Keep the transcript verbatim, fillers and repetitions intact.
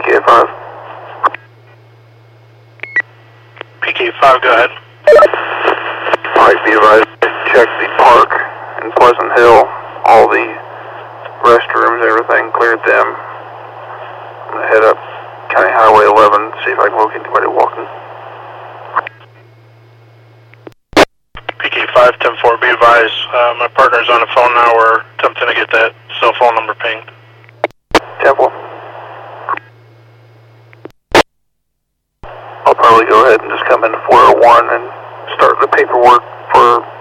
K five. P K five, go ahead. Alright, be advised, check the park in Pleasant Hill, all the restrooms, everything, cleared them. I'm gonna head up County Highway eleven, see if I can locate anybody walking. P K five, ten four, be advised, uh, my partner's on the phone now, we're attempting to get that cell phone number pinged. ten four. I'll probably go ahead and just come into four oh one and start the paperwork for